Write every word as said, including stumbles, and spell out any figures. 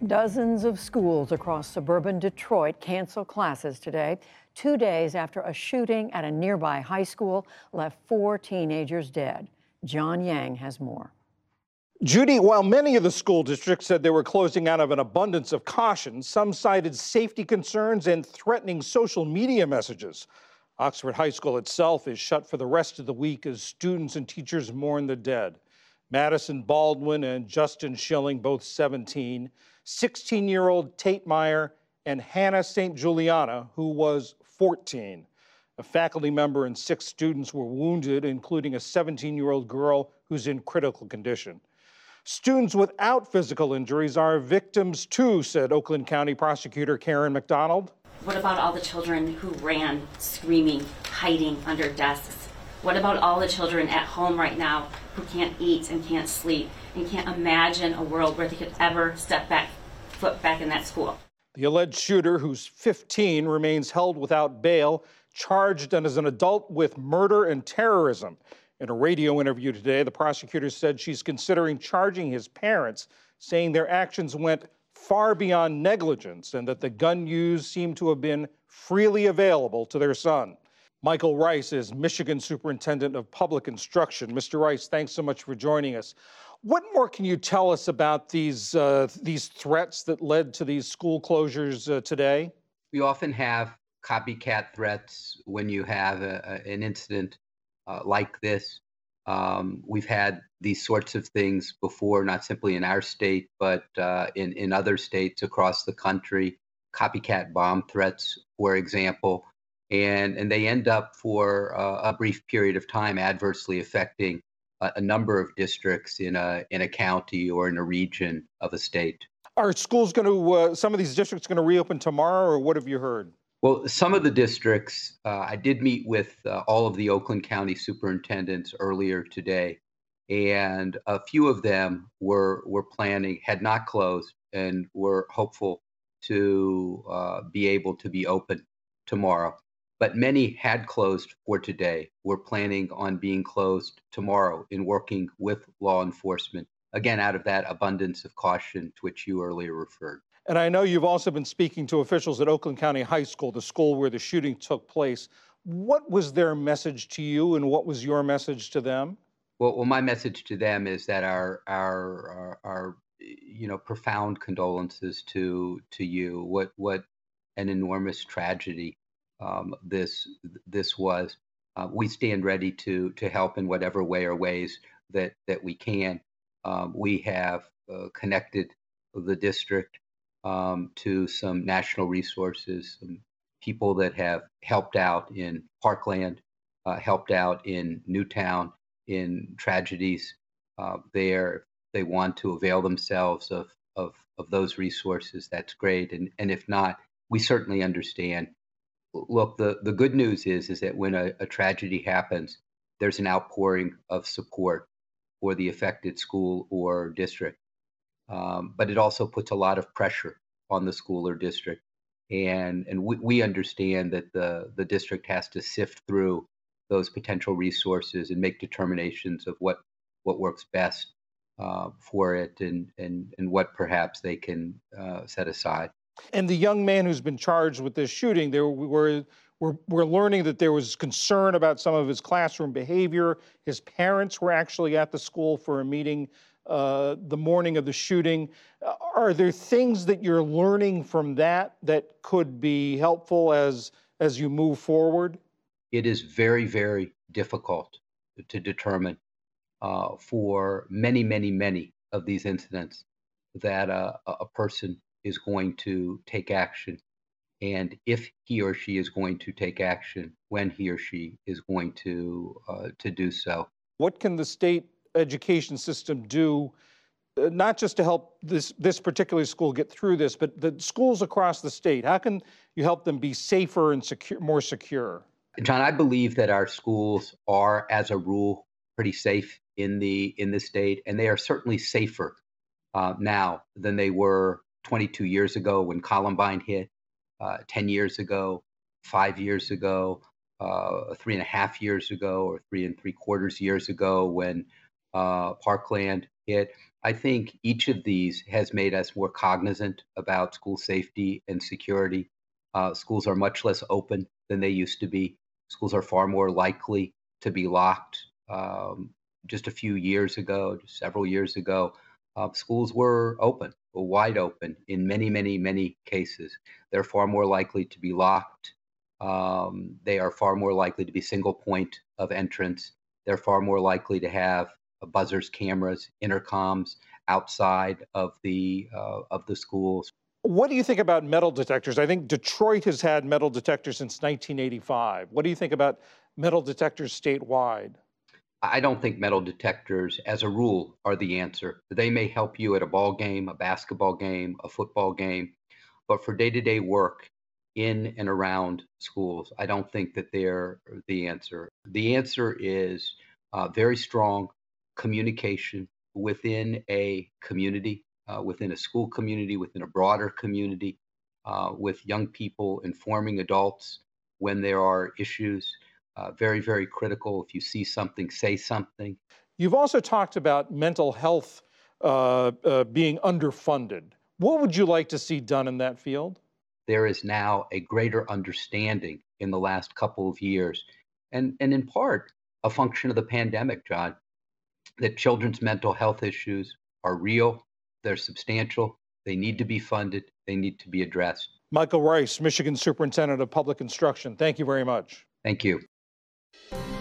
Dozens of schools across suburban Detroit cancel classes today, two days after a shooting at a nearby high school left four teenagers dead. John Yang has more. Judy, while many of the school districts said they were closing out of an abundance of caution, some cited safety concerns and threatening social media messages. Oxford High School itself is shut for the rest of the week as students and teachers mourn the dead. Madison Baldwin and Justin Schilling, both seventeen, sixteen-year-old Tate Meyer, and Hannah Saint Juliana, who was fourteen. A faculty member and six students were wounded, including a seventeen-year-old girl who's in critical condition. Students without physical injuries are victims too, said Oakland County Prosecutor Karen McDonald. What about all the children who ran, screaming, hiding under desks? What about all the children at home right now who can't eat and can't sleep and can't imagine a world where they could ever step back, foot back in that school? The alleged shooter, who's fifteen, remains held without bail, charged as an adult with murder and terrorism. In a radio interview today, the prosecutor said she's considering charging his parents, saying their actions went far beyond negligence and that the gun used seemed to have been freely available to their son. Michael Rice is Michigan Superintendent of Public Instruction. Mister Rice, thanks so much for joining us. What more can you tell us about these, uh, these threats that led to these school closures uh, today? We often have copycat threats when you have a, a, an incident uh, like this. Um, we've had these sorts of things before, not simply in our state, but uh, in, in other states across the country, copycat bomb threats, for example, and, and they end up for uh, a brief period of time adversely affecting a, a number of districts in a, in a county or in a region of a state. Are schools going to, uh, some of these districts going to reopen tomorrow, or what have you heard? Well, some of the districts, uh, I did meet with uh, all of the Oakland County superintendents earlier today, and a few of them were were planning, had not closed, and were hopeful to uh, be able to be open tomorrow. But many had closed for today, were planning on being closed tomorrow in working with law enforcement, again, out of that abundance of caution to which you earlier referred. And I know you've also been speaking to officials at Oakland County High School, the school where the shooting took place. What was their message to you, and what was your message to them? Well, well my message to them is that our our our, our you know profound condolences to to you. What what an enormous tragedy um, this this was. Uh, we stand ready to to help in whatever way or ways that that we can. Um, we have uh, connected the district Um, to some national resources, some people that have helped out in Parkland, uh, helped out in Newtown in tragedies uh, there. If they want to avail themselves of, of, of those resources, that's great. And, and if not, we certainly understand. Look, the, the good news is, is that when a, a tragedy happens, there's an outpouring of support for the affected school or district. Um, but it also puts a lot of pressure on the school or district. And, and we, we understand that the, the district has to sift through those potential resources and make determinations of what, what works best uh, for it and, and, and what perhaps they can uh, set aside. And the young man who's been charged with this shooting, there were, we're, we're learning that there was concern about some of his classroom behavior. His parents were actually at the school for a meeting Uh, the morning of the shooting. Uh, are there things that you're learning from that that could be helpful as as you move forward? It is very, very difficult to determine uh, for many, many, many of these incidents that uh, a person is going to take action, and if he or she is going to take action, when he or she is going to uh, to do so. What can the state education system do, uh, not just to help this this particular school get through this, but the schools across the state? How can you help them be safer and secure, more secure? John, I believe that our schools are, as a rule, pretty safe in the in the state, and they are certainly safer uh, now than they were twenty-two years ago when Columbine hit, uh, ten years ago, five years ago, uh, three and a half years ago, or three and three quarters years ago when uh, Parkland it. I think each of these has made us more cognizant about school safety and security. Uh, schools are much less open than they used to be. Schools are far more likely to be locked. Um, just a few years ago, just several years ago, uh, schools were open, were wide open in many, many, many cases. They're far more likely to be locked. Um, they are far more likely to be single point of entrance. They're far more likely to have uh, buzzers, cameras, intercoms outside of the uh, of the schools. What do you think about metal detectors? I think Detroit has had metal detectors since nineteen eighty-five. What do you think about metal detectors statewide? I don't think metal detectors, as a rule, are the answer. They may help you at a ball game, a basketball game, a football game, but for day-to-day work in and around schools, I don't think that they're the answer. The answer is uh, very strong communication within a community, uh, within a school community, within a broader community, uh, with young people informing adults when there are issues. Uh, very, very critical. If you see something, say something. You've also talked about mental health uh, uh, being underfunded. What would you like to see done in that field? There is now a greater understanding in the last couple of years, and, and in part, a function of the pandemic, John, that children's mental health issues are real, they're substantial, they need to be funded, they need to be addressed. Michael Rice, Michigan Superintendent of Public Instruction, thank you very much. Thank you.